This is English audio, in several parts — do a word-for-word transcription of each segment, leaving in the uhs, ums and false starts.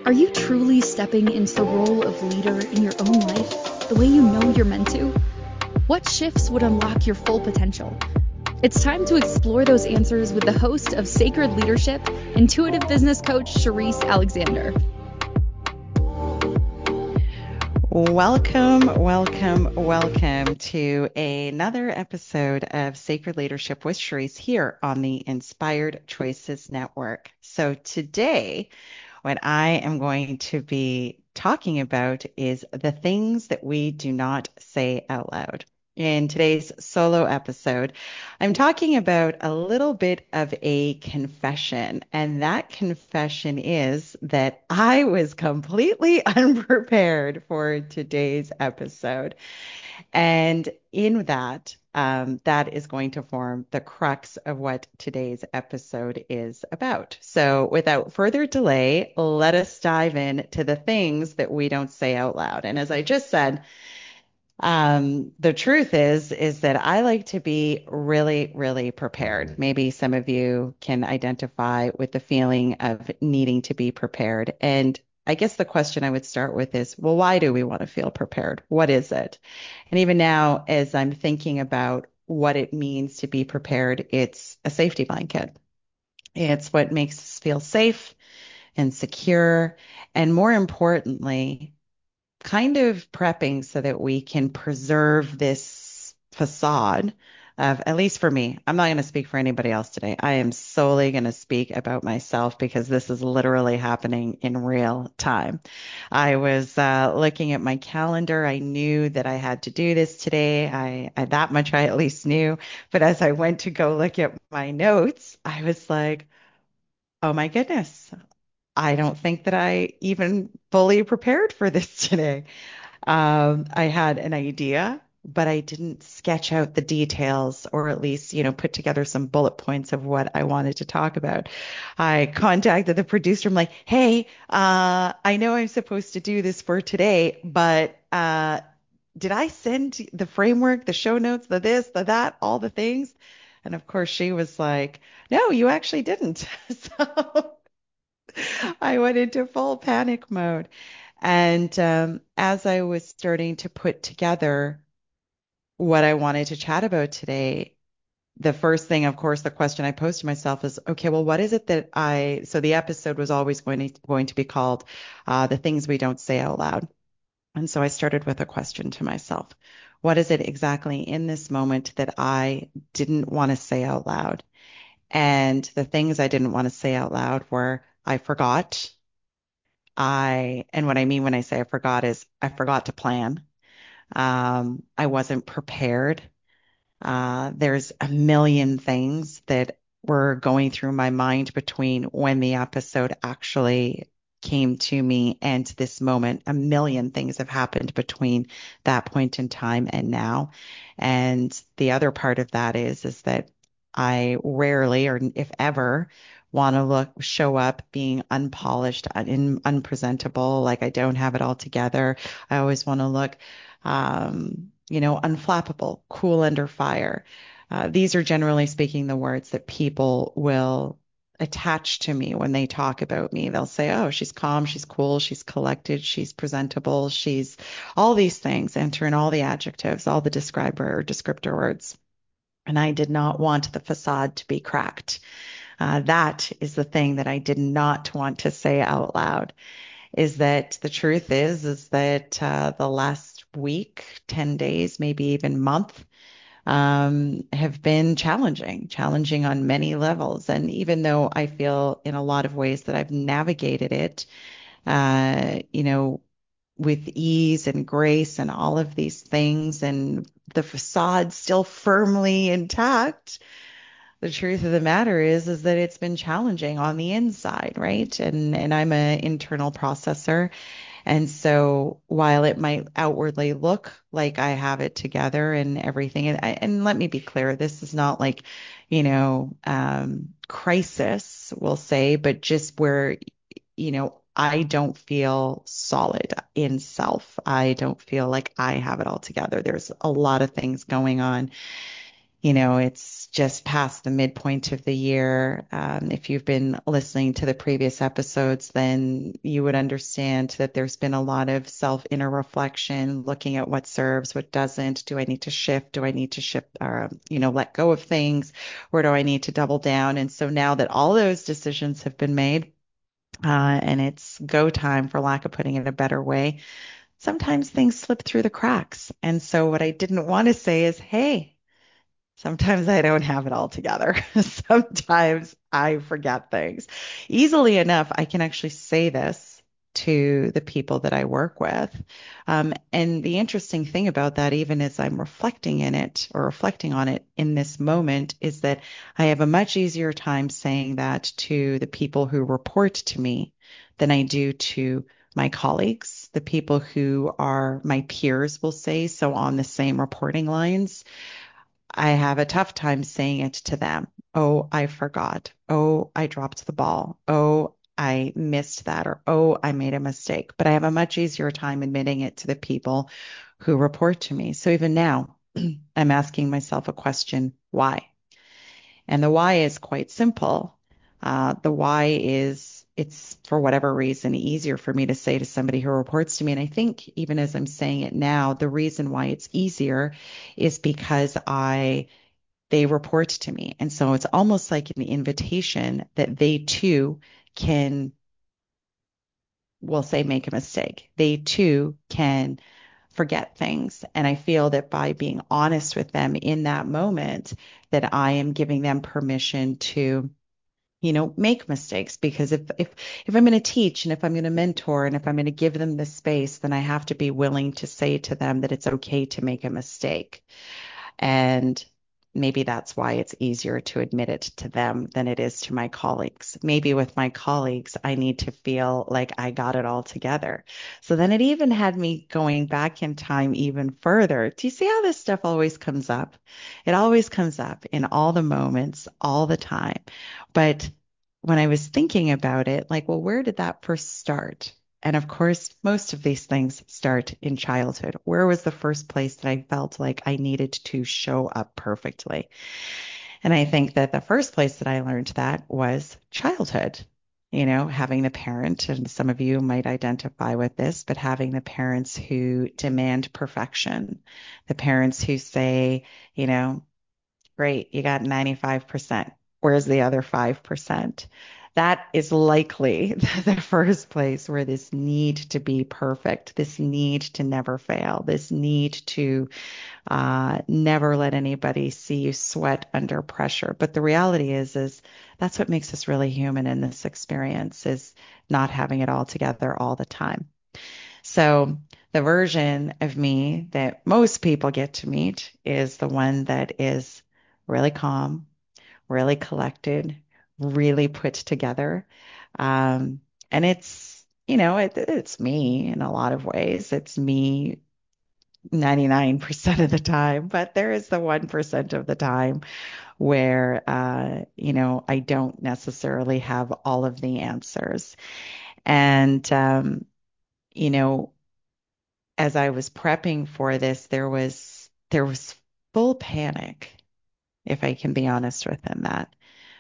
Are you truly stepping into the role of leader in your own life, the way you know you're meant to? What shifts would unlock your full potential? It's time to explore those answers with the host of Sacred Leadership, intuitive business coach Cherise Alexander. Welcome, welcome, welcome to another episode of Sacred Leadership with Cherise here on the Inspired Choices Network. So today, what I am going to be talking about is the things that we do not say out loud. In today's solo episode, I'm talking about a little bit of a confession, and that confession is that I was completely unprepared for today's episode. And in that, um, that is going to form the crux of what today's episode is about. So, without further delay, let us dive in to the things that we don't say out loud. And as I just said, um, the truth is, is that I like to be really, really prepared. Maybe some of you can identify with the feeling of needing to be prepared. And I guess the question I would start with is, well, why do we want to feel prepared? What is it? And even now, as I'm thinking about what it means to be prepared, it's a safety blanket. It's what makes us feel safe and secure. And more importantly, kind of prepping so that we can preserve this facade of, at least for me, I'm not going to speak for anybody else today. I am solely going to speak about myself because this is literally happening in real time. I was uh, looking at my calendar. I knew that I had to do this today. I, I that much I at least knew. But as I went to go look at my notes, I was like, oh my goodness. I don't think that I even fully prepared for this today. Um, I had an idea, but I didn't sketch out the details or at least, you know, put together some bullet points of what I wanted to talk about. I contacted the producer. I'm like, hey, uh, I know I'm supposed to do this for today, but uh, did I send the framework, the show notes, the this, the that, all the things? And of course, she was like, no, you actually didn't. So I went into full panic mode. And um, as I was starting to put together what I wanted to chat about today, the first thing, of course, the question I posed to myself is, okay, well, what is it that I, so the episode was always going to, going to be called uh, The Things We Don't Say Out Loud. And so I started with a question to myself. What is it exactly in this moment that I didn't want to say out loud? And the things I didn't want to say out loud were I forgot. I, and what I mean when I say I forgot is I forgot to plan. Um, I wasn't prepared. Uh, there's a million things that were going through my mind between when the episode actually came to me and this moment. A million things have happened between that point in time and now. And the other part of that is, is that I rarely, or if ever, want to look, show up being unpolished, un, unpresentable, like I don't have it all together. I always want to look um, you know, unflappable, cool under fire. Uh, these are generally speaking the words that people will attach to me when they talk about me. They'll say, oh, she's calm, she's cool, she's collected, she's presentable, she's all these things, enter in all the adjectives, all the describer or descriptor words. And I did not want the facade to be cracked. Uh, that is the thing that I did not want to say out loud is that the truth is, is that uh, the last week, ten days, maybe even month, um, have been challenging, challenging on many levels. And even though I feel in a lot of ways that I've navigated it, uh, you know, with ease and grace and all of these things, and the facade still firmly intact, the truth of the matter is is that it's been challenging on the inside, right? And and I'm an internal processor. And so while it might outwardly look like I have it together and everything, and, and let me be clear, this is not like, you know, um, crisis, we'll say, but just where, you know, I don't feel solid in self. I don't feel like I have it all together. There's a lot of things going on. You know, it's it's just past the midpoint of the year. Um, if you've been listening to the previous episodes, then you would understand that there's been a lot of self inner reflection, looking at what serves, what doesn't. Do I need to shift? Do I need to shift or, you know, let go of things? Or do I need to double down? And so now that all those decisions have been made, uh, and it's go time, for lack of putting it a better way, sometimes things slip through the cracks. And so what I didn't want to say is, hey, sometimes I don't have it all together. Sometimes I forget things. Easily enough, I can actually say this to the people that I work with. Um, and the interesting thing about that, even as I'm reflecting in it or reflecting on it in this moment, is that I have a much easier time saying that to the people who report to me than I do to my colleagues, the people who are my peers, will say, so on the same reporting lines. I have a tough time saying it to them. Oh, I forgot. Oh, I dropped the ball. Oh, I missed that. Or, oh, I made a mistake. But I have a much easier time admitting it to the people who report to me. So even now, I'm asking myself a question, why? And the why is quite simple. Uh, the why is it's for whatever reason easier for me to say to somebody who reports to me. And I think even as I'm saying it now, the reason why it's easier is because I they report to me. And so it's almost like an invitation that they too can, we'll say, make a mistake. They too can forget things. And I feel that by being honest with them in that moment, that I am giving them permission to, you know, make mistakes. Because if if if I'm going to teach and if I'm going to mentor and if I'm going to give them this space, then I have to be willing to say to them that it's okay to make a mistake. And maybe that's why it's easier to admit it to them than it is to my colleagues. Maybe with my colleagues, I need to feel like I got it all together. So then it even had me going back in time even further. Do you see how this stuff always comes up? It always comes up in all the moments, all the time. But when I was thinking about it, like, well, where did that first start? And of course, most of these things start in childhood. Where was the first place that I felt like I needed to show up perfectly? And I think that the first place that I learned that was childhood. You know, having the parent, and some of you might identify with this, but having the parents who demand perfection, the parents who say, you know, great, you got ninety-five percent. Where's the other five percent? That is likely the first place where this need to be perfect, this need to never fail, this need to uh, never let anybody see you sweat under pressure. But the reality is, is that's what makes us really human in this experience, is not having it all together all the time. So the version of me that most people get to meet is the one that is really calm, really collected, really put together. Um, and it's, you know, it, it's me in a lot of ways. It's me ninety-nine percent of the time, but there is the one percent of the time where, uh, you know, I don't necessarily have all of the answers. And, um, you know, as I was prepping for this, there was there was full panic, if I can be honest within that.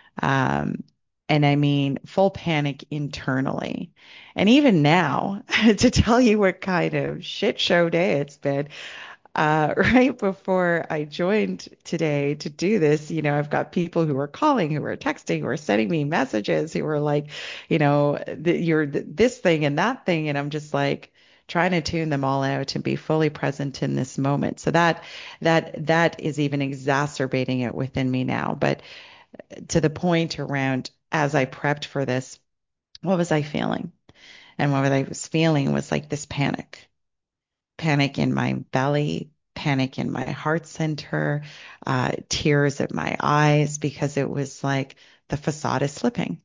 Um, and I mean full panic internally. And even now, to tell you what kind of shit show day it's been, uh, right before I joined today to do this, you know, I've got people who are calling, who are texting, who are sending me messages, who are like, you know, th- you're th- this thing and that thing. And I'm just like trying to tune them all out and be fully present in this moment. So that that that is even exacerbating it within me now. But to the point around as I prepped for this, what was I feeling? And what I was feeling was like this panic panic in my belly, panic in my heart center, uh, tears at my eyes, because it was like the facade is slipping.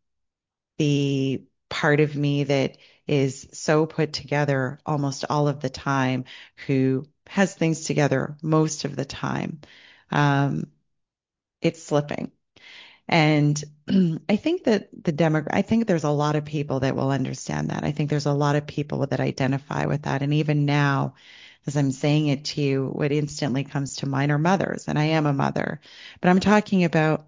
The part of me that is so put together almost all of the time, who has things together most of the time, um, it's slipping. And I think that the demo, I think there's a lot of people that will understand that. I think there's a lot of people that identify with that. And even now, as I'm saying it to you, what instantly comes to mind are mothers, and I am a mother, but I'm talking about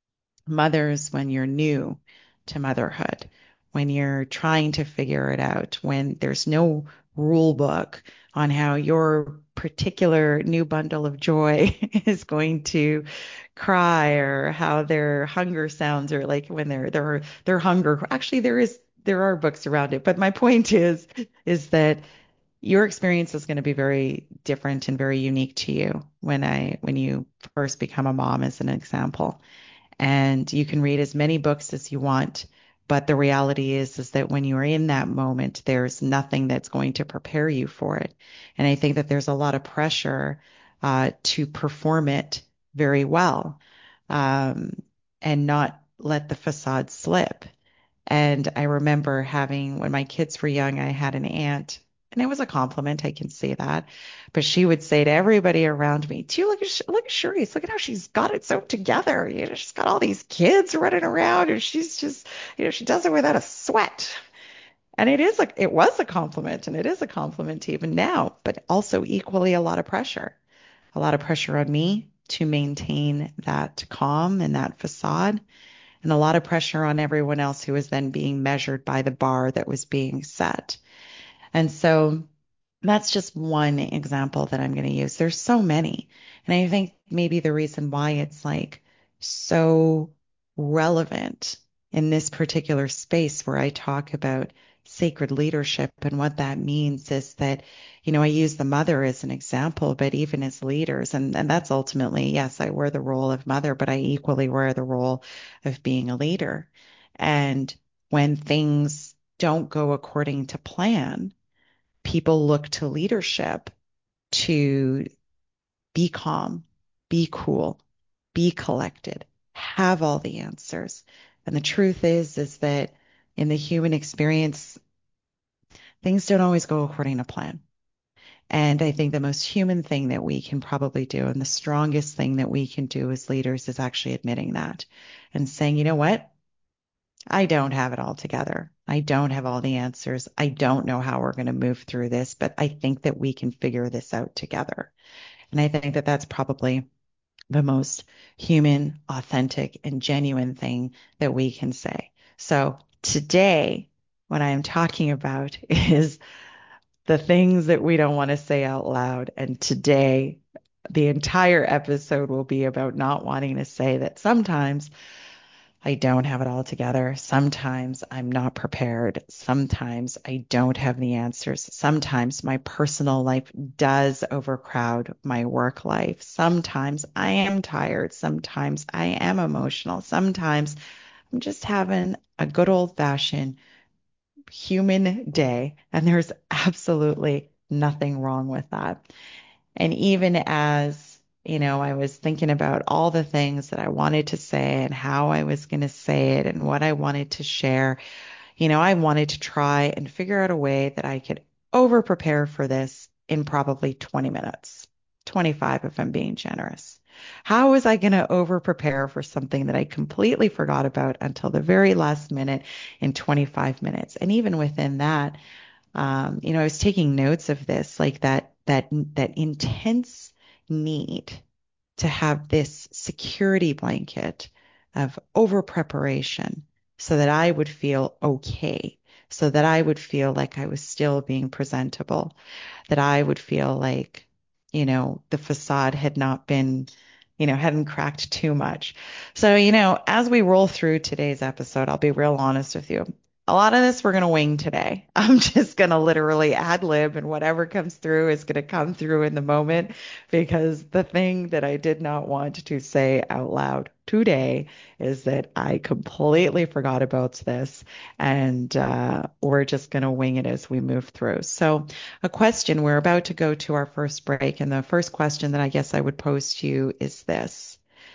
mothers when you're new to motherhood, when you're trying to figure it out, when there's no rule book on how your particular new bundle of joy is going to cry or how their hunger sounds or like when their their their hunger actually there is there are books around it, but my point is is that your experience is going to be very different and very unique to you when I when you first become a mom as an example, and you can read as many books as you want. But the reality is, is that when you're in that moment, there's nothing that's going to prepare you for it. And I think that there's a lot of pressure uh, to perform it very well, um, and not let the facade slip. And I remember having, when my kids were young, I had an aunt, and it was a compliment, I can say that. But she would say to everybody around me, "Do you look at look at Cherise? Look at how she's got it so together. You know, she's got all these kids running around, and she's just, you know, she does it without a sweat." And it is a, it was a compliment, and it is a compliment even now, but also equally a lot of pressure, a lot of pressure on me to maintain that calm and that facade, and a lot of pressure on everyone else who was then being measured by the bar that was being set. And so that's just one example that I'm going to use. There's so many. And I think maybe the reason why it's like so relevant in this particular space where I talk about sacred leadership and what that means is that, you know, I use the mother as an example, but even as leaders, and, and that's ultimately, yes, I wear the role of mother, but I equally wear the role of being a leader. And when things don't go according to plan, people look to leadership to be calm, be cool, be collected, have all the answers. And the truth is, is that in the human experience, things don't always go according to plan. And I think the most human thing that we can probably do, and the strongest thing that we can do as leaders, is actually admitting that and saying, you know what? I don't have it all together. I don't have all the answers. I don't know how we're going to move through this, but I think that we can figure this out together. And I think that that's probably the most human, authentic, and genuine thing that we can say. So today, what I am talking about is the things that we don't want to say out loud. And today, the entire episode will be about not wanting to say that sometimes I don't have it all together. Sometimes I'm not prepared. Sometimes I don't have the answers. Sometimes my personal life does overcrowd my work life. Sometimes I am tired. Sometimes I am emotional. Sometimes I'm just having a good old fashioned human day. And there's absolutely nothing wrong with that. And even as, you know, I was thinking about all the things that I wanted to say and how I was going to say it and what I wanted to share, you know, I wanted to try and figure out a way that I could over prepare for this in probably twenty minutes, twenty-five if I'm being generous. How was I going to over prepare for something that I completely forgot about until the very last minute in twenty-five minutes? And even within that, um, you know, I was taking notes of this, like that that that intense need to have this security blanket of over preparation so that I would feel okay, so that I would feel like I was still being presentable, that I would feel like, you know, the facade had not been, you know, hadn't cracked too much. So, you know, as we roll through today's episode, I'll be real honest with you. A lot of this we're going to wing today. I'm just going to literally ad lib, and whatever comes through is going to come through in the moment, because the thing that I did not want to say out loud today is that I completely forgot about this, and uh, we're just going to wing it as we move through. So, a question, we're about to go to our first break, and the first question that I guess I would pose to you is this.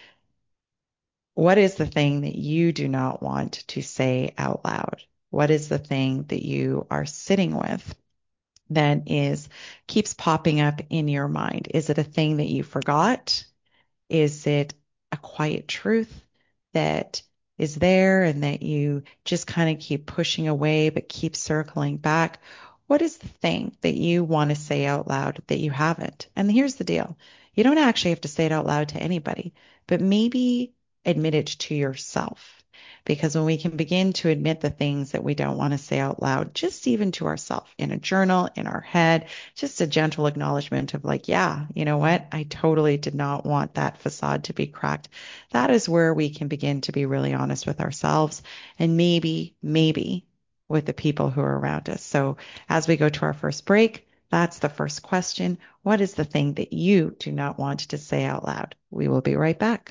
What is the thing that you do not want to say out loud? What is the thing that you are sitting with that is keeps popping up in your mind? Is it a thing that you forgot? Is it a quiet truth that is there and that you just kind of keep pushing away but keep circling back? What is the thing that you want to say out loud that you haven't? And here's the deal. You don't actually have to say it out loud to anybody, but maybe admit it to yourself. Because when we can begin to admit the things that we don't want to say out loud, just even to ourselves in a journal, in our head, just a gentle acknowledgement of like, yeah, you know what? I totally did not want that facade to be cracked. That is where we can begin to be really honest with ourselves and maybe, maybe with the people who are around us. So as we go to our first break, that's the first question. What is the thing that you do not want to say out loud? We will be right back.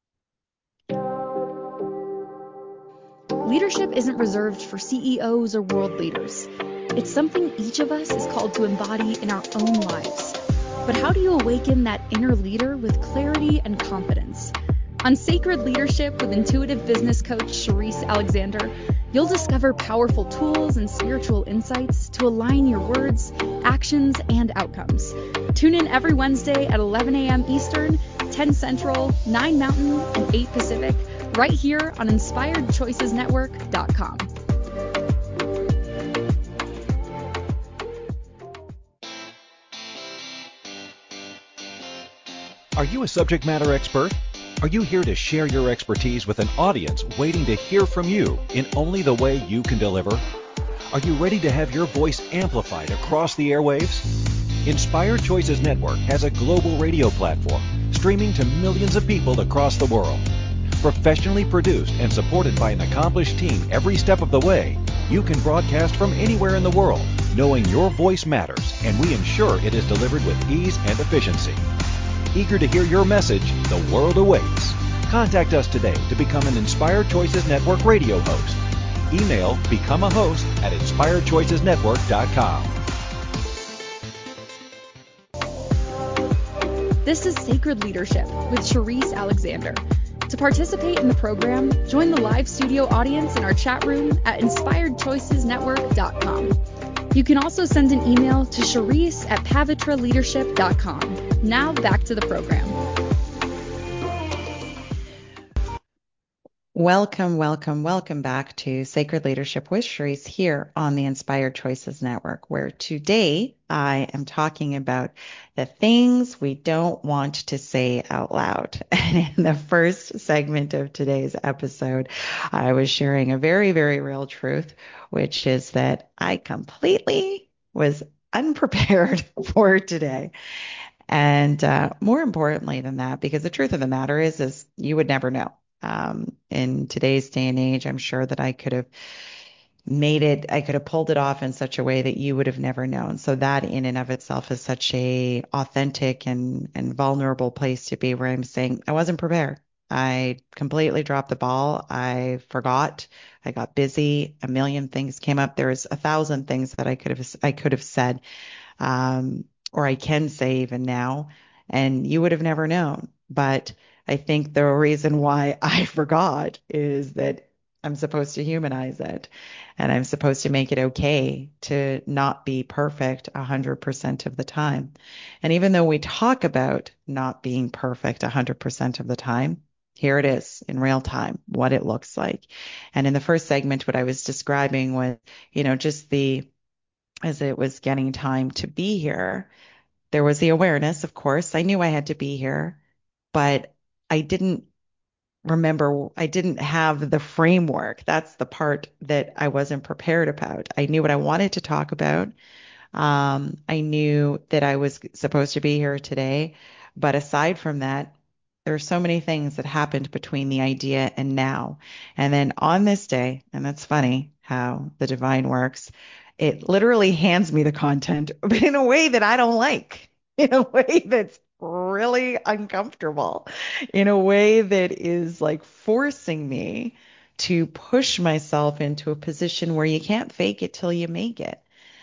Leadership isn't reserved for C E Os or world leaders. It's something each of us is called to embody in our own lives. But how do you awaken that inner leader with clarity and confidence? On Sacred Leadership with intuitive business coach Charisse Alexander, you'll discover powerful tools and spiritual insights to align your words, actions, and outcomes. Tune in every Wednesday at eleven a.m. Eastern, ten Central, nine Mountain, and eight Pacific, right here on inspired choices network dot com. Are you a subject matter expert? Are you here to share your expertise with an audience waiting to hear from you in only the way you can deliver? Are you ready to have your voice amplified across the airwaves? Inspired Choices Network has a global radio platform streaming to millions of people across the world. Professionally produced and supported by an accomplished team every step of the way, you can broadcast from anywhere in the world, knowing your voice matters, and we ensure it is delivered with ease and efficiency. Eager to hear your message, the world awaits. Contact us today to become an Inspired Choices Network radio host. Email become a host at inspired choices network dot com. This is Sacred Leadership with Charisse Alexander. To participate in the program, join the live studio audience in our chat room at inspired choices network dot com. You can also send an email to Charisse at pavitra leadership dot com. Now back to the program. Welcome, welcome, welcome back to Sacred Leadership with Charisse here on the Inspired Choices Network, where today I am talking about the things we don't want to say out loud. And in the first segment of today's episode, I was sharing a very, very real truth, which is that I completely was unprepared for today. And uh, more importantly than that, because the truth of the matter is, is you would never know. Um, in today's day and age, I'm sure that I could have made it, I could have pulled it off in such a way that you would have never known. So that in and of itself is such a authentic and, and vulnerable place to be, where I'm saying I wasn't prepared. I completely dropped the ball. I forgot. I got busy. A million things came up. There's a thousand things that I could have I could have said, um, or I can say even now, and you would have never known. But I think the reason why I forgot is that I'm supposed to humanize it, and I'm supposed to make it okay to not be perfect one hundred percent of the time. And even though we talk about not being perfect one hundred percent of the time, here it is in real time, what it looks like. And in the first segment, what I was describing was, you know, just the, as it was getting time to be here, there was the awareness, of course. I knew I had to be here, but I didn't remember, I didn't have the framework. That's the part that I wasn't prepared about. I knew what I wanted to talk about. Um, I knew that I was supposed to be here today. But aside from that, there are so many things that happened between the idea and now. And then on this day, and that's funny how the divine works, it literally hands me the content, but in a way that I don't like, in a way that's really uncomfortable, in a way that is like forcing me to push myself into a position where you can't fake it till you make it.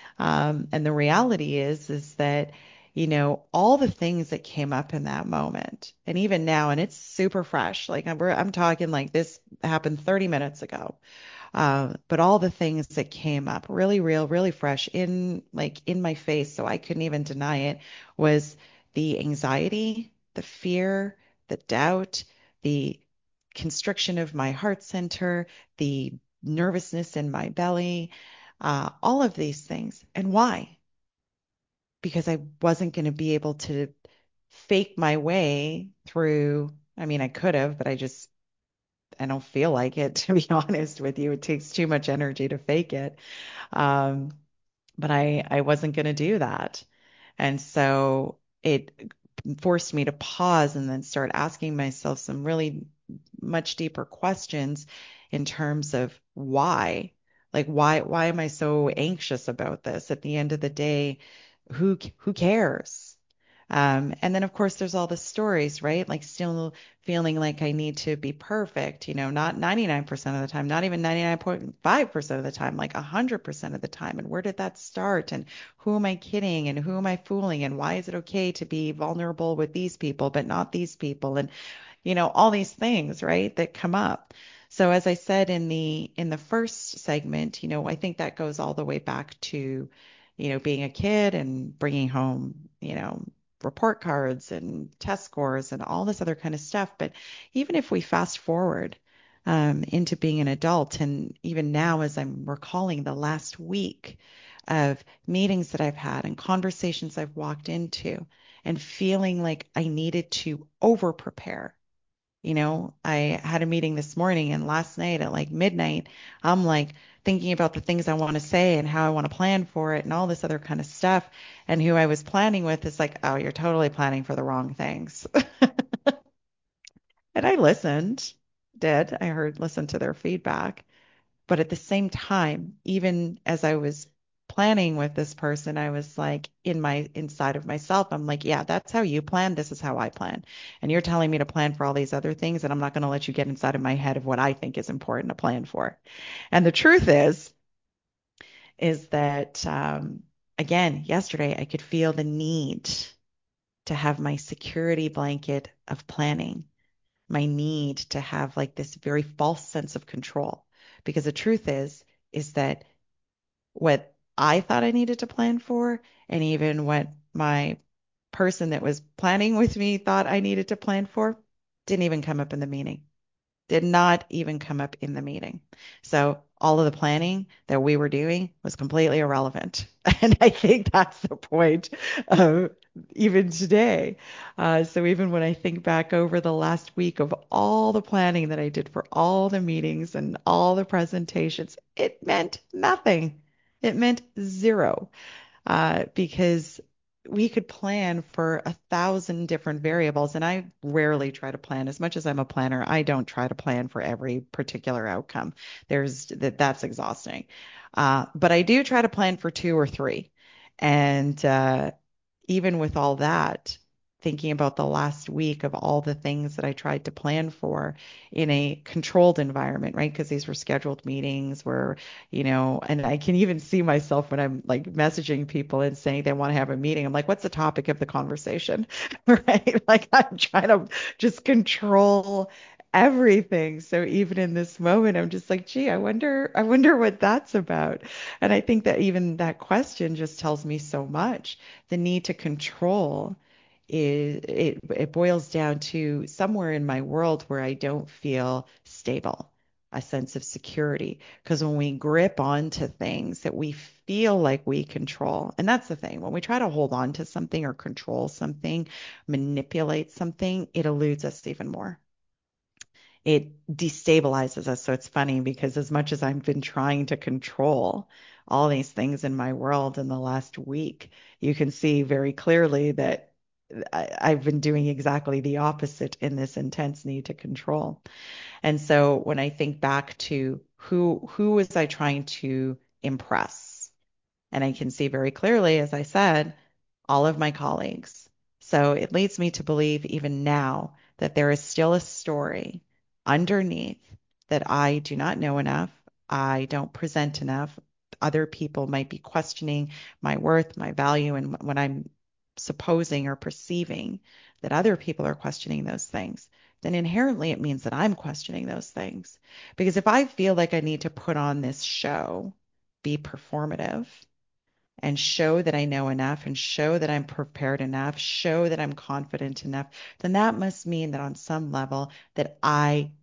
Um, and the reality is, is that, you know, all the things that came up in that moment, and even now, and it's super fresh. Like I'm, I'm talking like this happened thirty minutes ago. Uh, but all the things that came up, really real, really fresh in like in my face, so I couldn't even deny it, was the anxiety, the fear, the doubt, the constriction of my heart center, the nervousness in my belly, uh, all of these things. And why? Because I wasn't going to be able to fake my way through. I mean, I could have, but I just, I don't feel like it, to be honest with you. It takes too much energy to fake it. Um, but I, I wasn't going to do that. And so it forced me to pause and then start asking myself some really much deeper questions in terms of why. Like why why am I so anxious about this? At the end of the day, who who cares? Um, and then of course there's all the stories, right? Like still feeling like I need to be perfect, you know, not ninety-nine percent of the time, not even ninety-nine point five percent of the time, like one hundred percent of the time. And where did that start? And who am I kidding? And who am I fooling? And why is it okay to be vulnerable with these people, but not these people? And you know, all these things, right, that come up. So as I said in the in the first segment, you know, I think that goes all the way back to, you know, being a kid and bringing home, you know, report cards and test scores and all this other kind of stuff. But even if we fast forward um, into being an adult, and even now as I'm recalling the last week of meetings that I've had and conversations I've walked into and feeling like I needed to over prepare. You know, I had a meeting this morning and last night at like midnight, I'm like thinking about the things I want to say and how I want to plan for it and all this other kind of stuff. And who I was planning with is like, oh, you're totally planning for the wrong things. And I listened, did. I heard, listened to their feedback. But at the same time, even as I was planning with this person, I was like in my inside of myself, I'm like, yeah, that's how you plan. This is how I plan. And you're telling me to plan for all these other things, and I'm not going to let you get inside of my head of what I think is important to plan for. And the truth is, is that um, again, yesterday I could feel the need to have my security blanket of planning, my need to have like this very false sense of control. Because the truth is, is that what I thought I needed to plan for, and even what my person that was planning with me thought I needed to plan for, didn't even come up in the meeting. Did not even come up in the meeting. So all of the planning that we were doing was completely irrelevant. And I think that's the point of even today. Uh, so even when I think back over the last week of all the planning that I did for all the meetings and all the presentations, it meant nothing. It meant zero uh, because we could plan for a thousand different variables. And I rarely try to plan. As much as I'm a planner, I don't try to plan for every particular outcome. There's that that's exhausting. Uh, but I do try to plan for two or three. And uh, even with all that, thinking about the last week of all the things that I tried to plan for in a controlled environment, right? Because these were scheduled meetings where, you know, and I can even see myself when I'm like messaging people and saying they want to have a meeting. I'm like, what's the topic of the conversation? Right? Like I'm trying to just control everything. So even in this moment, I'm just like, gee, I wonder, I wonder what that's about. And I think that even that question just tells me so much. The need to control is it, it boils down to somewhere in my world where I don't feel stable, a sense of security. Because when we grip onto things that we feel like we control, and that's the thing, when we try to hold on to something or control something, manipulate something, it eludes us even more. It destabilizes us. So it's funny because as much as I've been trying to control all these things in my world in the last week, you can see very clearly that I, I've been doing exactly the opposite in this intense need to control. And so when I think back to who who was I trying to impress? And I can see very clearly, as I said, all of my colleagues. So it leads me to believe even now that there is still a story underneath that I do not know enough. I don't present enough. Other people might be questioning my worth, my value, and when I'm supposing or perceiving that other people are questioning those things, then inherently it means that I'm questioning those things. Because if I feel like I need to put on this show, be performative, and show that I know enough and show that I'm prepared enough, show that I'm confident enough, then that must mean that on some level that I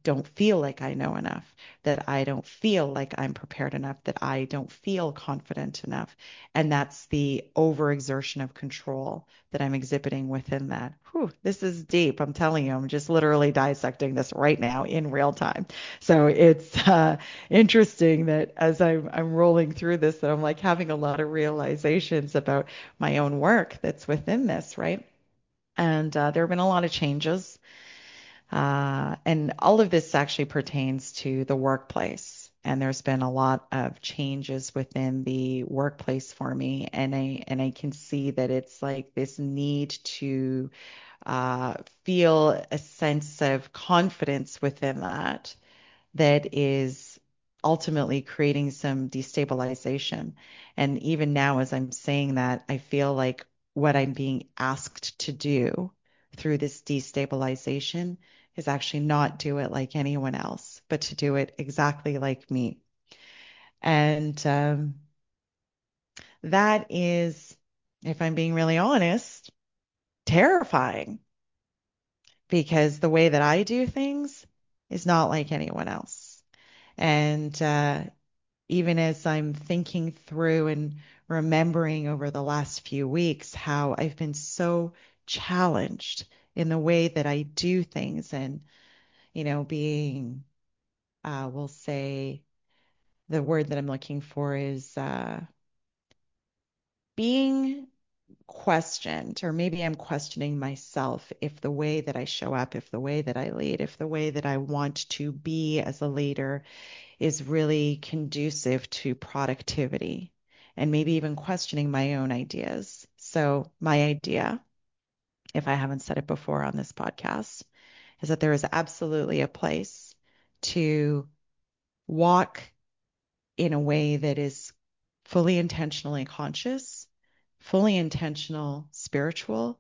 don't feel like I know enough, that I don't feel like I'm prepared enough, that I don't feel confident enough. And that's the overexertion of control that I'm exhibiting within that. Whew, this is deep. I'm telling you, I'm just literally dissecting this right now in real time. So it's uh, interesting that as I'm, I'm rolling through this, that I'm like having a lot of realizations about my own work that's within this, right? And uh, there have been a lot of changes. Uh, and all of this actually pertains to the workplace. And there's been a lot of changes within the workplace for me. And I and I can see that it's like this need to uh, feel a sense of confidence within that that is ultimately creating some destabilization. And even now, as I'm saying that, I feel like what I'm being asked to do through this destabilization is actually not do it like anyone else, but to do it exactly like me. And um, that is, if I'm being really honest, terrifying because the way that I do things is not like anyone else. And uh, even as I'm thinking through and remembering over the last few weeks how I've been so challenged in the way that I do things and, you know, being, uh, we'll say the word that I'm looking for is uh, being questioned, or maybe I'm questioning myself if the way that I show up, if the way that I lead, if the way that I want to be as a leader is really conducive to productivity and maybe even questioning my own ideas. So, my idea, if I haven't said it before on this podcast, is that there is absolutely a place to walk in a way that is fully intentionally conscious, fully intentional spiritual,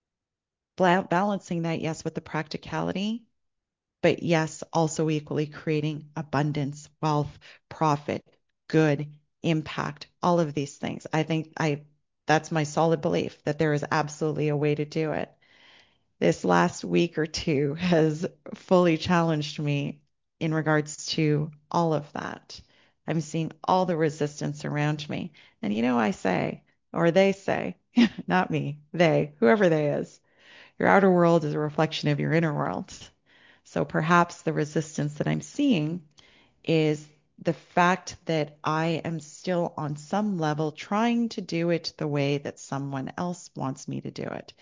balancing that, yes, with the practicality, but yes, also equally creating abundance, wealth, profit, good, impact, all of these things. I think I that's my solid belief that there is absolutely a way to do it. This last week or two has fully challenged me in regards to all of that. I'm seeing all the resistance around me. And you know, I say, or they say, not me, they, whoever they is, your outer world is a reflection of your inner world. So perhaps the resistance that I'm seeing is the fact that I am still on some level trying to do it the way that someone else wants me to do it.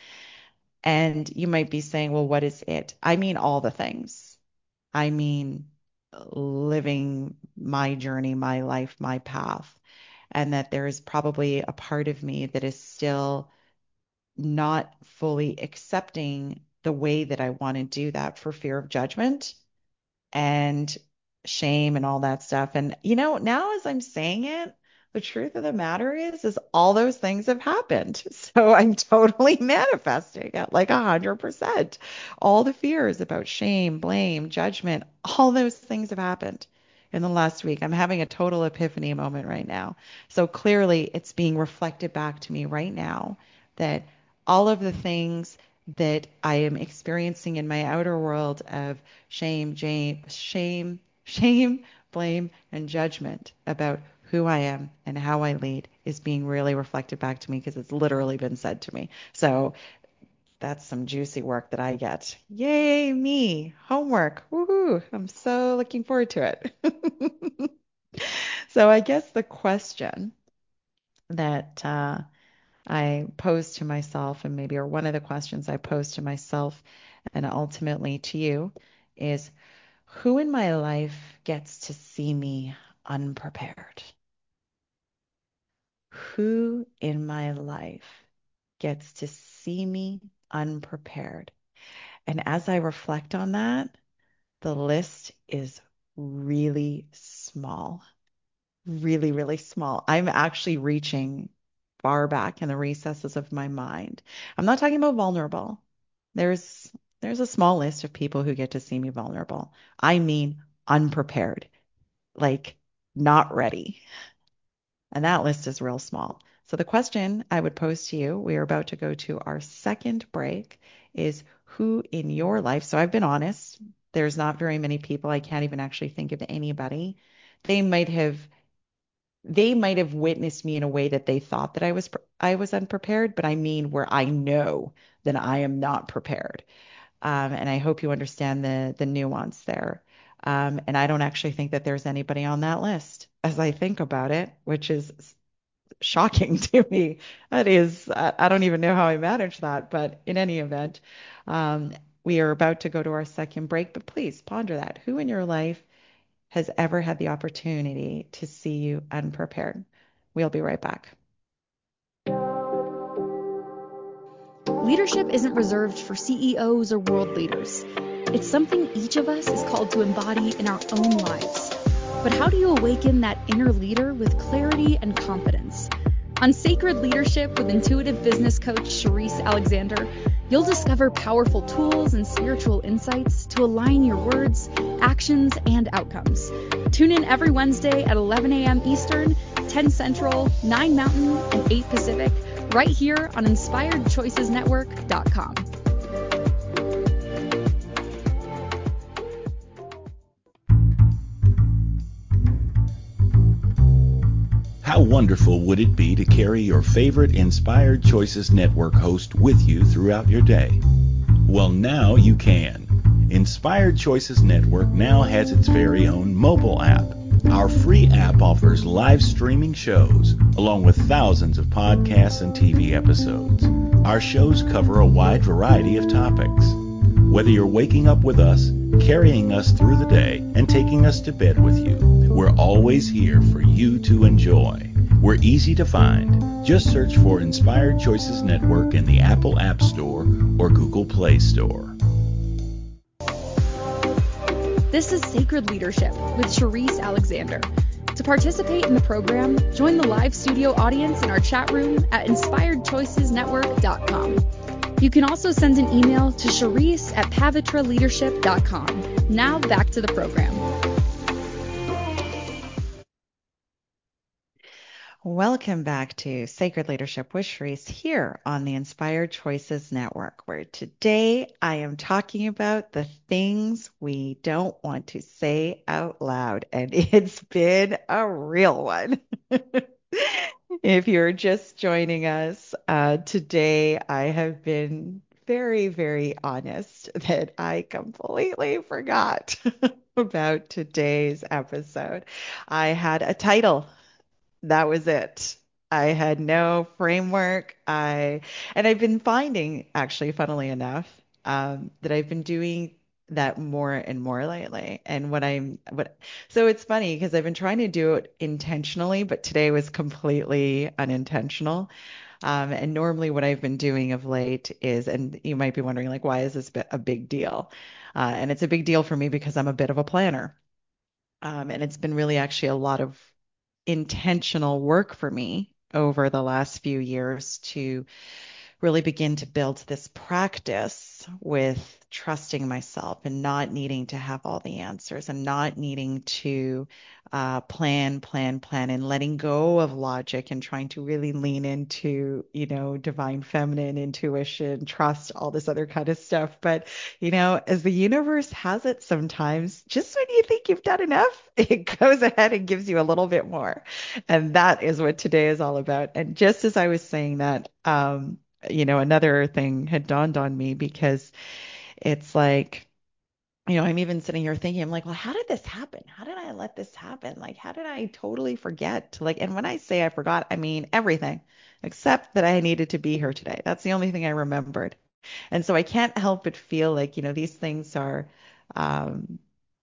And you might be saying, well, what is it? I mean, all the things. I mean, living my journey, my life, my path. And that there is probably a part of me that is still not fully accepting the way that I want to do that for fear of judgment and shame and all that stuff. And you know, now as I'm saying it, the truth of the matter is, is all those things have happened. So I'm totally manifesting at like a hundred percent. All the fears about shame, blame, judgment, all those things have happened in the last week. I'm having a total epiphany moment right now. So clearly it's being reflected back to me right now that all of the things that I am experiencing in my outer world of shame, shame, shame, shame, blame, and judgment about who I am and how I lead is being really reflected back to me because it's literally been said to me. So that's some juicy work that I get. Yay, me. Homework. Woohoo. I'm so looking forward to it. So I guess the question that uh, I pose to myself, and maybe or one of the questions I pose to myself and ultimately to you is who in my life gets to see me unprepared? Who in my life gets to see me unprepared? And as I reflect on that, the list is really small, really, really small. I'm actually reaching far back in the recesses of my mind. I'm not talking about vulnerable. There's there's a small list of people who get to see me vulnerable. I mean unprepared, like not ready. And that list is real small. So the question I would pose to you, we are about to go to our second break, is who in your life, so I've been honest, There's not very many people. I can't even actually think of anybody. They might have they might have witnessed me in a way that they thought that I was I was unprepared, but I mean where I know that I am not prepared. Um, and I hope you understand the the nuance there. Um, and I don't actually think that there's anybody on that list as I think about it, which is shocking to me. That is, I, I don't even know how I managed that, but in any event, um, we are about to go to our second break, but please ponder that. Who in your life has ever had the opportunity to see you unprepared? We'll be right back. Leadership isn't reserved for C E Os or world leaders. It's something each of us is called to embody in our own lives. But how do you awaken that inner leader with clarity and confidence? On Sacred Leadership with intuitive business coach Charisse Alexander, you'll discover powerful tools and spiritual insights to align your words, actions, and outcomes. Tune in every Wednesday at eleven a.m. Eastern, ten Central, nine Mountain, and eight Pacific, right here on inspired choices network dot com. How wonderful would it be to carry your favorite Inspired Choices Network host with you throughout your day? Well, now you can. Inspired Choices Network now has its very own mobile app. Our free app offers live streaming shows, along with thousands of podcasts and T V episodes. Our shows cover a wide variety of topics. Whether you're waking up with us, carrying us through the day, and taking us to bed with you, we're always here for you to enjoy. We're easy to find. Just search for Inspired Choices Network in the Apple App Store or Google Play Store. This is Sacred Leadership with Charisse Alexander. To participate in the program, join the live studio audience in our chat room at inspired choices network dot com. You can also send an email to Charisse at pavitra leadership dot com. Now back to the program. Welcome back to Sacred Leadership with Charisse here on the Inspired Choices Network, where today I am talking about the things we don't want to say out loud, and it's been a real one. If you're just joining us, uh, today I have been very, very honest that I completely forgot about today's episode. I had a title. That was it. I had no framework. I and I've been finding, actually, funnily enough, um, that I've been doing that more and more lately. And what I'm what so it's funny because I've been trying to do it intentionally, but today was completely unintentional. Um, and normally what I've been doing of late is, and you might be wondering, like, why is this bi- a big deal? Uh, and it's a big deal for me because I'm a bit of a planner. Um, and it's been really actually a lot of intentional work for me over the last few years to really begin to build this practice with trusting myself and not needing to have all the answers and not needing to uh, plan, plan, plan, and letting go of logic and trying to really lean into, you know, divine feminine intuition, trust, all this other kind of stuff. But, you know, as the universe has it sometimes, just when you think you've done enough, it goes ahead and gives you a little bit more. And that is what today is all about. And just as I was saying that, um, you know, another thing had dawned on me because it's like, you know, I'm even sitting here thinking, I'm like, well, how did this happen? How did I let this happen? Like, how did I totally forget to like, and when I say I forgot, I mean everything except that I needed to be here today. That's the only thing I remembered. And so I can't help but feel like, you know, these things are um,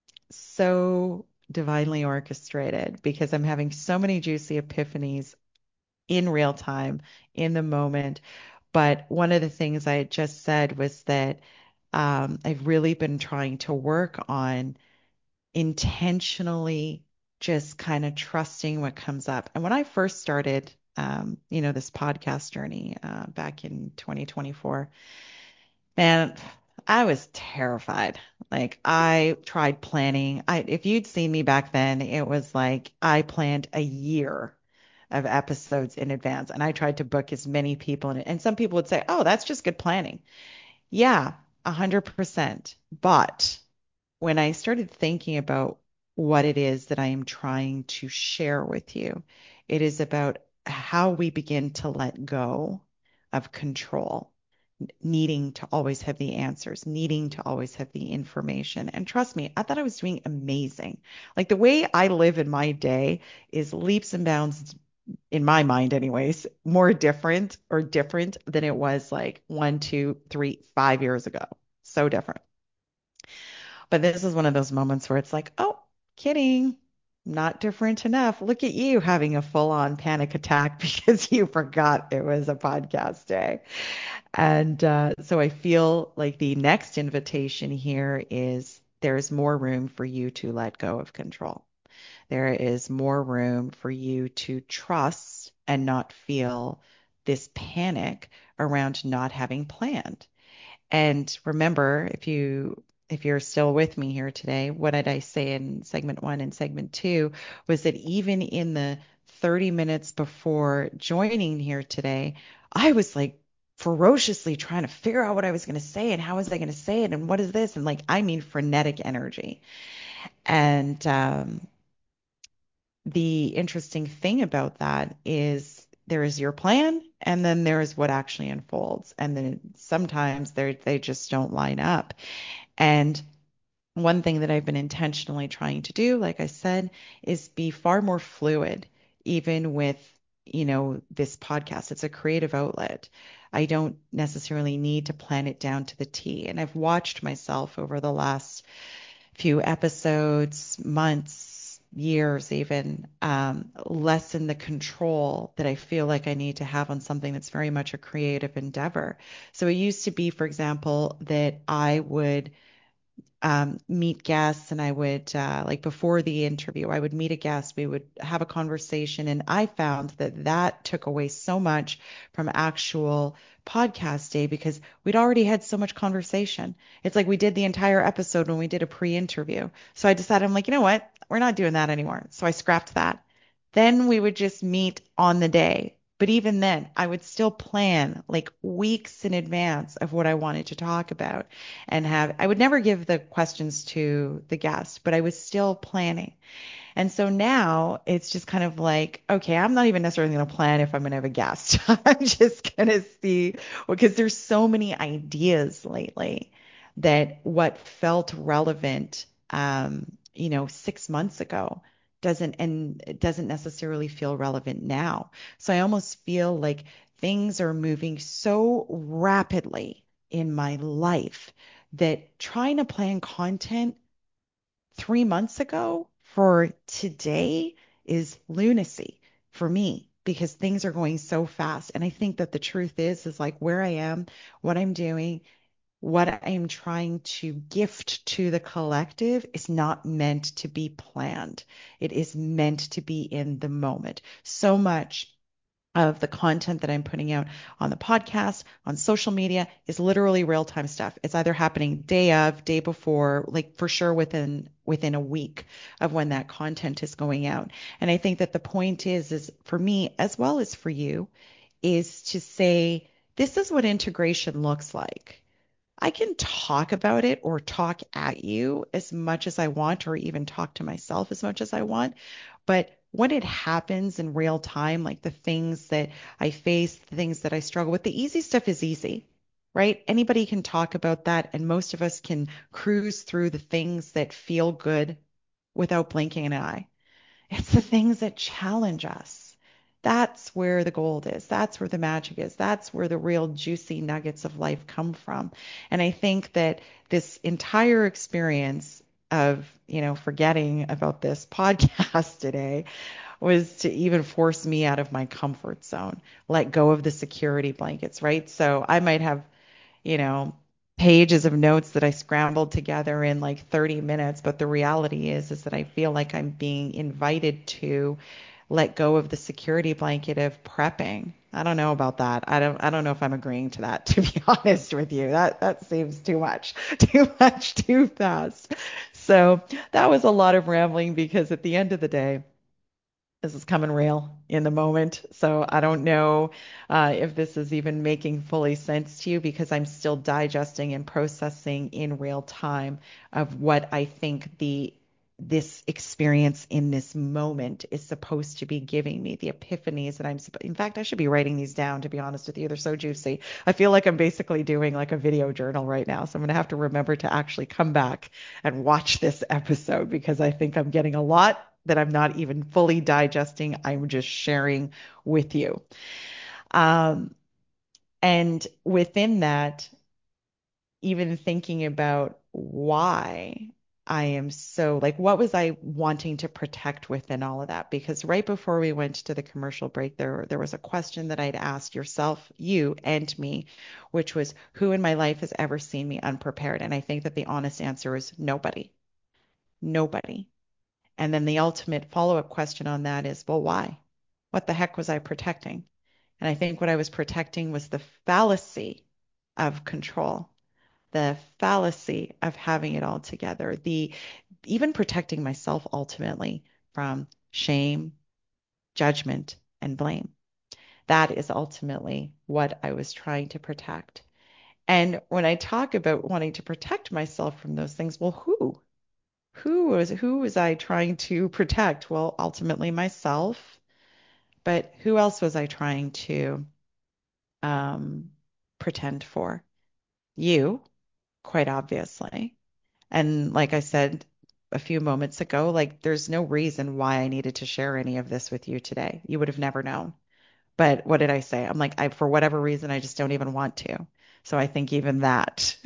so divinely orchestrated because I'm having so many juicy epiphanies in real time, in the moment. But one of the things I had just said was that um, I've really been trying to work on intentionally just kind of trusting what comes up. And when I first started, um, you know, this podcast journey uh, back in twenty twenty-four, man, I was terrified. Like I tried planning. I, if you'd seen me back then, it was like I planned a year of episodes in advance, and I tried to book as many people in it. And some people would say, "Oh, that's just good planning." Yeah, a hundred percent. But when I started thinking about what it is that I am trying to share with you, it is about how we begin to let go of control, needing to always have the answers, needing to always have the information. And trust me, I thought I was doing amazing. Like the way I live in my day is leaps and bounds, in my mind, anyways, more different or different than it was like one, two, three, five years ago. So different. But this is one of those moments where it's like, oh, kidding. Not different enough. Look at you having a full-on panic attack because you forgot it was a podcast day. And uh, so I feel like the next invitation here is there's more room for you to let go of control. There is more room for you to trust and not feel this panic around not having planned. And remember, if you if you're still with me here today, what did I say in segment one and segment two was that even in the thirty minutes before joining here today, I was like ferociously trying to figure out what I was going to say and how was I going to say it and what is this? And like, I mean, frenetic energy. And um, the interesting thing about that is there is your plan and then there is what actually unfolds. And then sometimes they they just don't line up. And one thing that I've been intentionally trying to do, like I said, is be far more fluid, even with, you know, this podcast. It's a creative outlet. I don't necessarily need to plan it down to the T. And I've watched myself over the last few episodes, months, years even, um, lessen the control that I feel like I need to have on something that's very much a creative endeavor. So it used to be, for example, that I would um, meet guests and I would, uh, like before the interview, I would meet a guest, we would have a conversation. And I found that that took away so much from actual podcast day because we'd already had so much conversation. It's like we did the entire episode when we did a pre-interview. So I decided, I'm like, you know what? We're not doing that anymore. So I scrapped that. Then we would just meet on the day. But even then, I would still plan like weeks in advance of what I wanted to talk about and have, I would never give the questions to the guest, but I was still planning. And so now it's just kind of like, okay, I'm not even necessarily going to plan if I'm going to have a guest. I'm just going to see, because there's so many ideas lately that what felt relevant, um, you know, six months ago doesn't, and it doesn't necessarily feel relevant now. So I almost feel like things are moving so rapidly in my life that trying to plan content three months ago for today is lunacy for me because things are going so fast. And I think that the truth is, is like where I am, what I'm doing, what I am trying to gift to the collective is not meant to be planned. It is meant to be in the moment. So much of the content that I'm putting out on the podcast, on social media is literally real-time stuff. It's either happening day of, day before, like for sure within within a week of when that content is going out. And I think that the point is is for me as well as for you is to say this is what integration looks like. I can talk about it or talk at you as much as I want, or even talk to myself as much as I want. But when it happens in real time, like the things that I face, the things that I struggle with, the easy stuff is easy, right? Anybody can talk about that, and most of us can cruise through the things that feel good without blinking an eye. It's the things that challenge us. That's where the gold is. That's where the magic is. That's where the real juicy nuggets of life come from. And I think that this entire experience of, you know, forgetting about this podcast today was to even force me out of my comfort zone, let go of the security blankets, right? So I might have, you know, pages of notes that I scrambled together in like thirty minutes. But the reality is, is that I feel like I'm being invited to let go of the security blanket of prepping. I don't know about that. I don't, I don't know if I'm agreeing to that, to be honest with you. That, that seems too much, too much, too fast. So that was a lot of rambling because at the end of the day, This is coming real in the moment. So I don't know uh, if this is even making fully sense to you because I'm still digesting and processing in real time of what I think the this experience in this moment is supposed to be giving me, the epiphanies that I'm supposed. In fact, I should be writing these down, to be honest with you. They're so juicy. I feel like I'm basically doing like a video journal right now. So I'm going to have to remember to actually come back and watch this episode because I think I'm getting a lot that I'm not even fully digesting. I'm just sharing with you. Um, and within that, even thinking about why I am so like, what was I wanting to protect within all of that? Because right before we went to the commercial break, there there was a question that I'd asked yourself, you and me, which was who in my life has ever seen me unprepared? And I think that the honest answer is nobody, nobody. And then the ultimate follow-up question on that is, well, why? What the heck was I protecting? And I think what I was protecting was the fallacy of control, the fallacy of having it all together, the even protecting myself ultimately from shame, judgment, and blame. That is ultimately what I was trying to protect. And when I talk about wanting to protect myself from those things, well, who? Who was who was I trying to protect? Well, ultimately myself, but who else was I trying to um, pretend for? You, quite obviously. And like I said a few moments ago, like there's no reason why I needed to share any of this with you today. You would have never known. But what did I say? I'm like, I, for whatever reason, I just don't even want to. So I think even that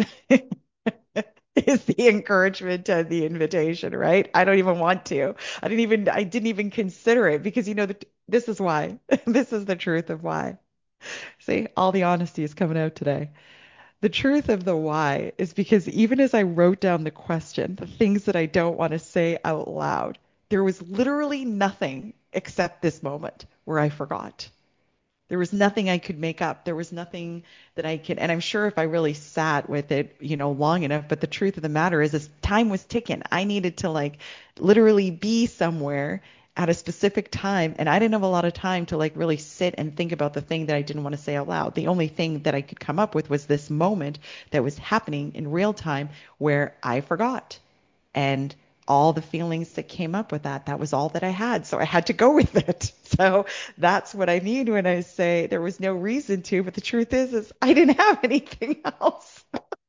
is the encouragement and the invitation, right? I don't even want to. I didn't even, I didn't even consider it because you know that this is why. This is the truth of why. See, all the honesty is coming out today. The truth of the why is because even as I wrote down the question, the things that I don't want to say out loud, there was literally nothing except this moment where I forgot. There was nothing I could make up. There was nothing that I could, and I'm sure if I really sat with it, you know, long enough, but the truth of the matter is, is time was ticking. I needed to like literally be somewhere at a specific time, and I didn't have a lot of time to like really sit and think about the thing that I didn't want to say out loud. The only thing that I could come up with was this moment that was happening in real time where I forgot and all the feelings that came up with that. That was all that I had. So I had to go with it. So that's what I mean when I say there was no reason to, but the truth is, is I didn't have anything else.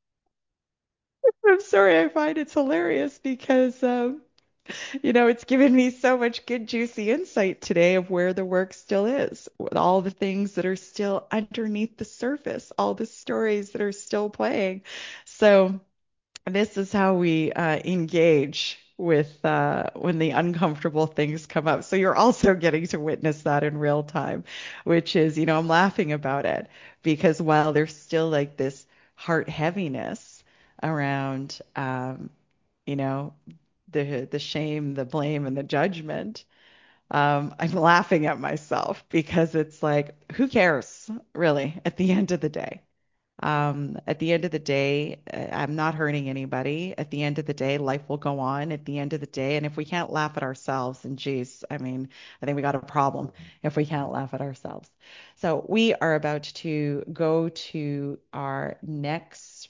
I'm sorry, I find it's hilarious because, um, you know, it's given me so much good, juicy insight today of where the work still is, with all the things that are still underneath the surface, all the stories that are still playing. So, this is how we uh, engage with uh, when the uncomfortable things come up. So you're also getting to witness that in real time, which is, you know, I'm laughing about it because while there's still like this heart heaviness around, um, you know, the the shame, the blame, and the judgment, um, I'm laughing at myself because it's like, who cares, really, at the end of the day? Um, at the end of the day, uh, I'm not hurting anybody. At the end of the day, life will go on. At the end of the day, and if we can't laugh at ourselves, and geez, I mean, I think we got a problem if we can't laugh at ourselves. So we are about to go to our next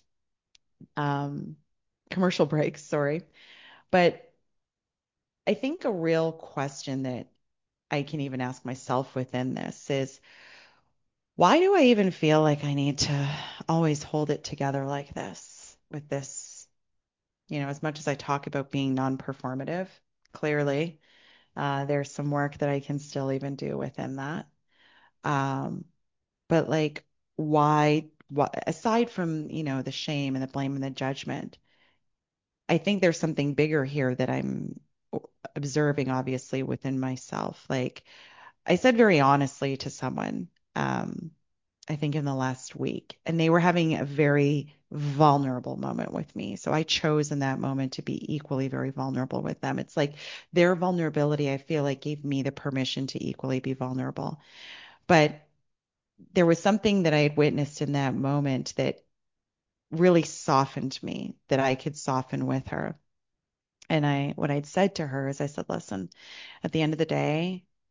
um, commercial break, sorry. But I think a real question that I can even ask myself within this is, why do I even feel like I need to always hold it together like this with this, you know, as much as I talk about being non-performative, clearly, uh, there's some work that I can still even do within that. Um, but like, why, why, aside from, you know, the shame and the blame and the judgment, I think there's something bigger here that I'm observing, obviously, within myself. Like, I said very honestly to someone, um, I think in the last week, and they were having a very vulnerable moment with me. So I chose in that moment to be equally very vulnerable with them. It's like their vulnerability, I feel like, gave me the permission to equally be vulnerable. But there was something that I had witnessed in that moment that really softened me, that I could soften with her. And I, what I'd said to her is I said, listen, at the end of the day,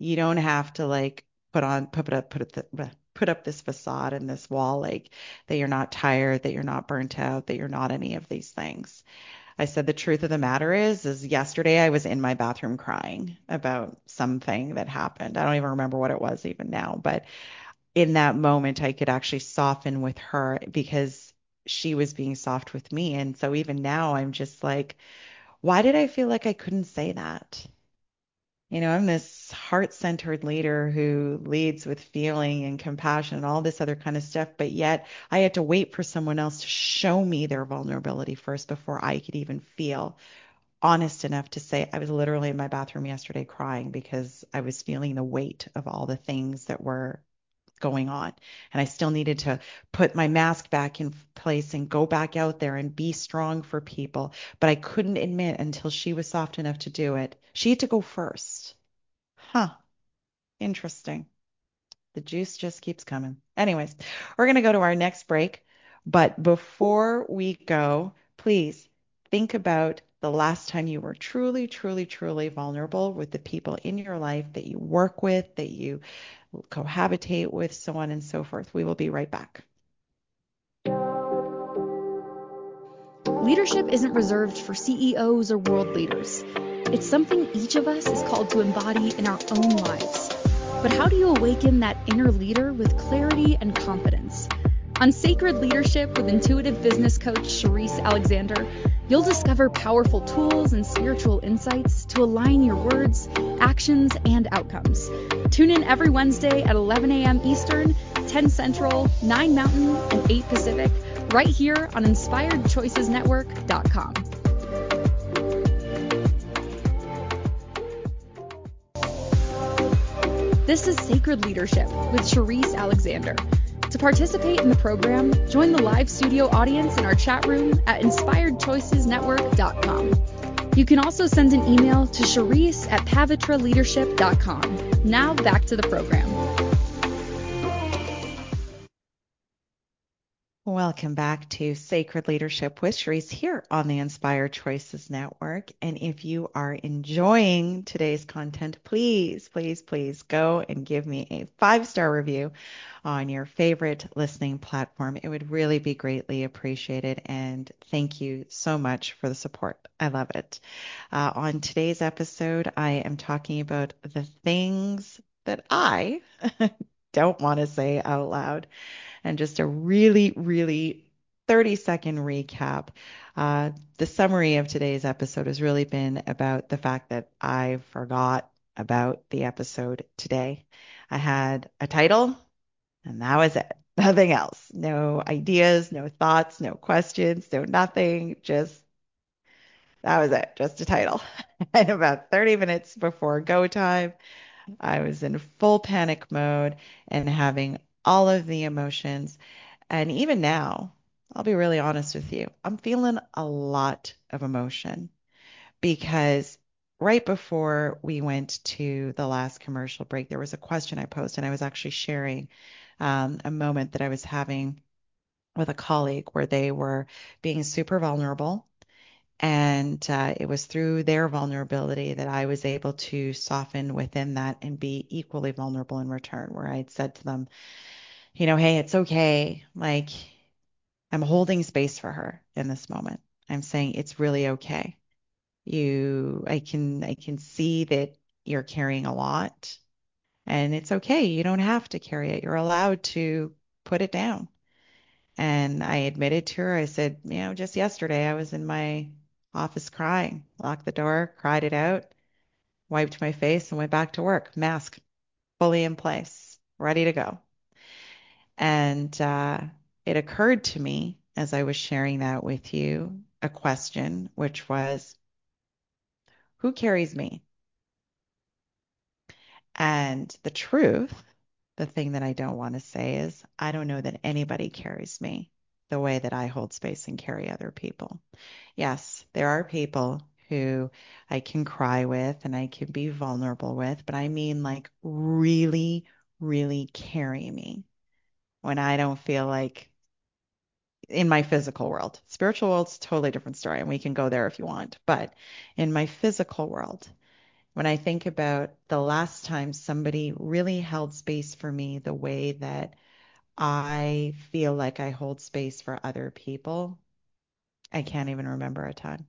You don't have to like put on put up put up the, put up this facade and this wall like that you're not tired, that you're not burnt out, that you're not any of these things. I said the truth of the matter is, is yesterday I was in my bathroom crying about something that happened. I don't even remember what it was even now, but in that moment I could actually soften with her because she was being soft with me. And so even now I'm just like, why did I feel like I couldn't say that? You know, I'm this heart-centered leader who leads with feeling and compassion and all this other kind of stuff, but yet I had to wait for someone else to show me their vulnerability first before I could even feel honest enough to say I was literally in my bathroom yesterday crying because I was feeling the weight of all the things that were going on. And I still needed to put my mask back in place and go back out there and be strong for people. But I couldn't admit until she was soft enough to do it. She had to go first. Huh. Interesting. The juice just keeps coming. Anyways, we're going to go to our next break. But before we go, please think about the last time you were truly, truly, truly vulnerable with the people in your life that you work with, that you cohabitate with, so on and so forth. We will be right back. Leadership isn't reserved for C E Os or world leaders. It's something each of us is called to embody in our own lives. But how do you awaken that inner leader with clarity and confidence? On Sacred Leadership with intuitive business coach Charisse Alexander, you'll discover powerful tools and spiritual insights to align your words, actions, and outcomes. Tune in every Wednesday at eleven a.m. Eastern, ten Central, nine Mountain, and eight Pacific, right here on inspired choices network dot com. This is Sacred Leadership with Charisse Alexander. To participate in the program, join the live studio audience in our chat room at inspired choices network dot com. You can also send an email to Charisse at pavitra leadership dot com. Now back to the program. Welcome back to Sacred Leadership with Charisse here on the Inspired Choices Network. And if you are enjoying today's content, please, please, please go and give me a five-star review on your favorite listening platform. It would really be greatly appreciated. And thank you so much for the support. I love it. Uh, on today's episode, I am talking about the things that I don't want to say out loud. And just a really, really thirty second recap. Uh, the summary of today's episode has really been about the fact that I forgot about the episode today. I had a title, and that was it. Nothing else. No ideas, no thoughts, no questions, no nothing. Just that was it. Just a title. And about thirty minutes before go time, I was in full panic mode and having all of the emotions. And even now, I'll be really honest with you, I'm feeling a lot of emotion because right before we went to the last commercial break, there was a question I posed, and I was actually sharing um, a moment that I was having with a colleague where they were being super vulnerable. And uh, it was through their vulnerability that I was able to soften within that and be equally vulnerable in return, where I had said to them, you know, hey, it's okay. Like, I'm holding space for her in this moment. I'm saying it's really okay. You, I can, I can see that you're carrying a lot, and it's okay. You don't have to carry it. You're allowed to put it down. And I admitted to her, I said, you know, just yesterday I was in my office crying, locked the door, cried it out, wiped my face, and went back to work. Mask fully in place, ready to go. And uh, it occurred to me as I was sharing that with you, a question, which was, who carries me? And the truth, the thing that I don't want to say is, I don't know that anybody carries me the way that I hold space and carry other people. Yes, there are people who I can cry with and I can be vulnerable with, but I mean like really, really carry me when I don't feel like in my physical world. Spiritual world's a totally different story, and we can go there if you want. But in my physical world, when I think about the last time somebody really held space for me the way that I feel like I hold space for other people, I can't even remember a time.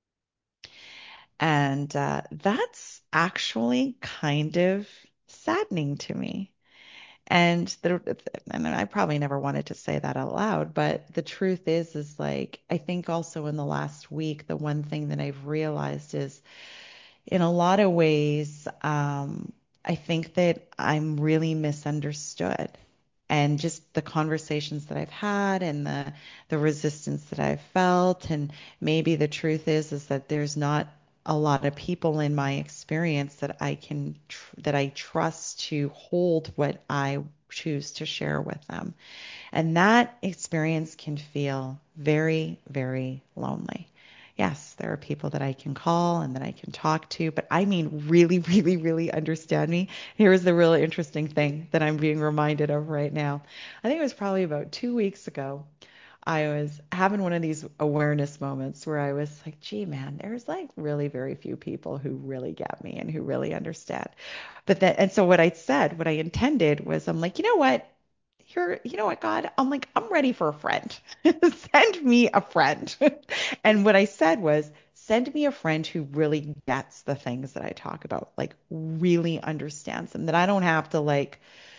And uh, that's actually kind of saddening to me. And the, and I probably never wanted to say that out loud, but the truth is, is like, I think also in the last week, the one thing that I've realized is in a lot of ways, um, I think that I'm really misunderstood. And just the conversations that I've had and the the resistance that I've felt, and maybe the truth is is that there's not a lot of people in my experience that I can tr- that I trust to hold what I choose to share with them. And that experience can feel very, very lonely. Yes, there are people that I can call and that I can talk to, but I mean, really, really, really understand me. Here is the really interesting thing that I'm being reminded of right now. I think it was probably about two weeks ago. I was having one of these awareness moments where I was like, gee, man, there's like really very few people who really get me and who really understand. But then, and so what I said, what I intended was, I'm like, you know what? You're, you know what, God? I'm like, I'm ready for a friend. Send me a friend. And what I said was, send me a friend who really gets the things that I talk about, like really understands them, that I don't have to like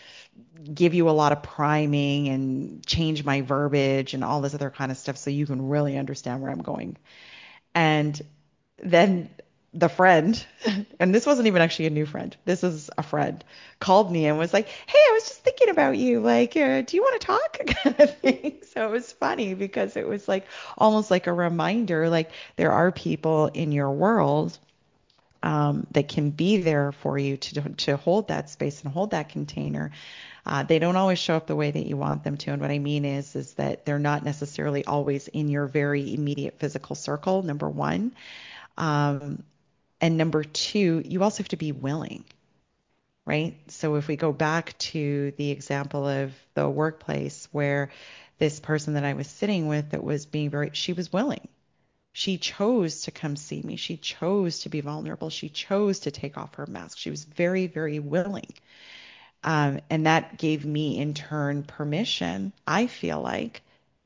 give you a lot of priming and change my verbiage and all this other kind of stuff so you can really understand where I'm going. And then the friend, and this wasn't even actually a new friend, this is a friend, called me and was like, hey, I was just thinking about you. Like, uh, do you want to talk? Kind of thing. So it was funny because it was like almost like a reminder, like there are people in your world um, that can be there for you to to hold that space and hold that container. Uh, they don't always show up the way that you want them to. And what I mean is, is that they're not necessarily always in your very immediate physical circle, number one. Um, and number two, you also have to be willing, right? So if we go back to the example of the workplace where this person that I was sitting with that was being very, she was willing. She chose to come see me. She chose to be vulnerable. She chose to take off her mask. She was very, very willing. Um, and that gave me, in turn, permission, I feel like,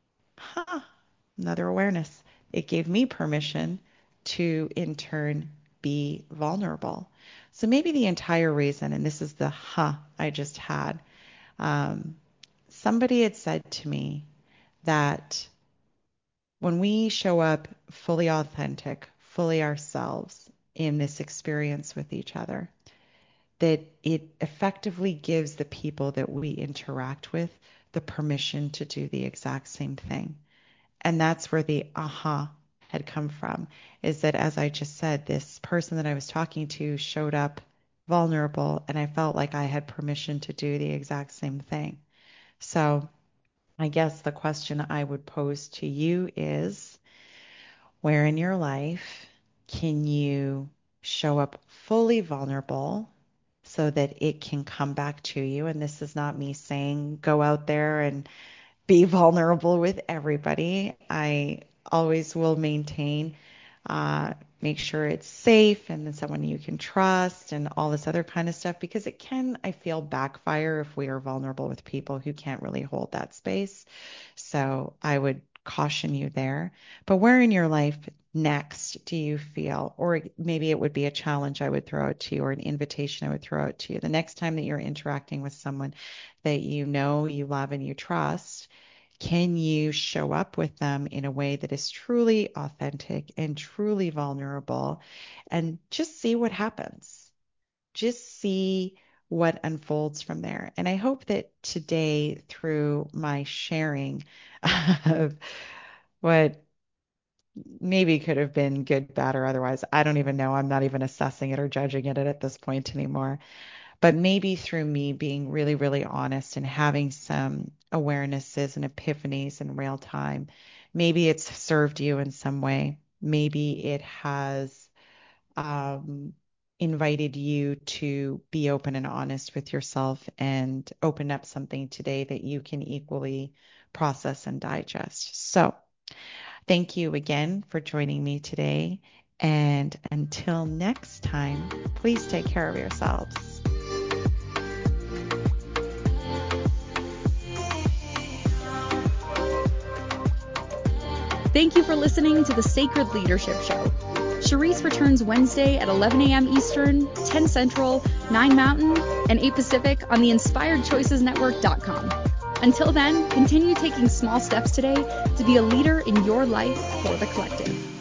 huh, another awareness. It gave me permission to, in turn, be vulnerable. So maybe the entire reason, and this is the huh I just had, um, somebody had said to me that when we show up fully authentic, fully ourselves in this experience with each other, that it effectively gives the people that we interact with the permission to do the exact same thing. And that's where the aha had come from, is that as I just said, this person that I was talking to showed up vulnerable, and I felt like I had permission to do the exact same thing. So I guess the question I would pose to you is, where in your life can you show up fully vulnerable so that it can come back to you? And this is not me saying go out there and be vulnerable with everybody. I always will maintain, uh, make sure it's safe and then someone you can trust and all this other kind of stuff, because it can, I feel, backfire if we are vulnerable with people who can't really hold that space. So I would caution you there. But where in your life next do you feel, or maybe it would be a challenge I would throw out to you, or an invitation I would throw out to you, the next time that you're interacting with someone that you know, you love, and you trust, can you show up with them in a way that is truly authentic and truly vulnerable, and just see what happens? Just see what unfolds from there. And I hope that today, through my sharing of what maybe could have been good, bad, or otherwise, I don't even know. I'm not even assessing it or judging it at this point anymore. But maybe through me being really, really honest and having some awarenesses and epiphanies in real time, maybe it's served you in some way. Maybe it has um, invited you to be open and honest with yourself and open up something today that you can equally process and digest. So, thank you again for joining me today. And until next time, please. please take care of yourselves. Thank you for listening to the Sacred Leadership Show. Charisse returns Wednesday at eleven a.m. Eastern, ten Central, nine Mountain, and eight Pacific on the inspired choices network dot com. Until then, continue taking small steps today to be a leader in your life for the collective.